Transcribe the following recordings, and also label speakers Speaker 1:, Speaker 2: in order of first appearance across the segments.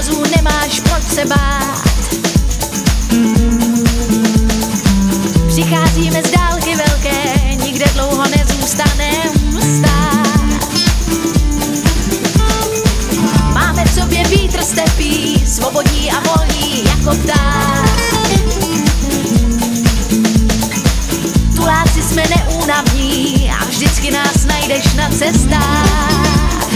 Speaker 1: zrazu nemáš proč se bát. Přicházíme z dálky velké, nikde dlouho nezůstanem stát. Máme v sobě vítr stepí, svobodní a volní jako pták. Tuláci jsme neúnavní a vždycky nás najdeš na cestách.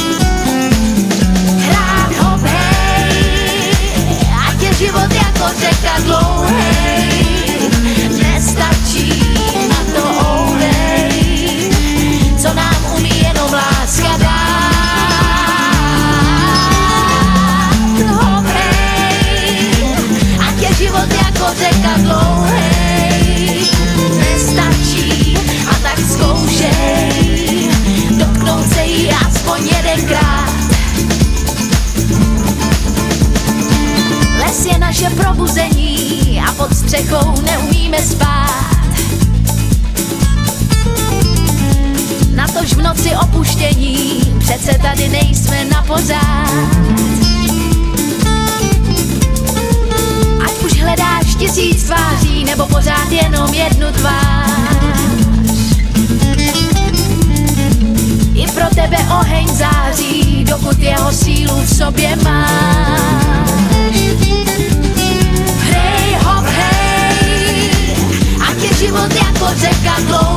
Speaker 1: Hrát hop hej, ať je život jako řeka dlouhej. Nestačí na to oulej, co nám umí jenom láska dát. Hop hej, ať je život jako řeka dlouhej. Nestačí a tak zkoušej dotknout se jí aspoň jedenkrát. Les je naše probuzení a pod střechou neumíme spát. Natož v noci opuštění přece tady nejsme na pořád. Ať už hledáš 1000 tváří nebo pořád jenom jednu tvář. I pro tebe oheň září, dokud jeho sílu v sobě máš. Hej hop hej, ať je život jako řeka dlouhá.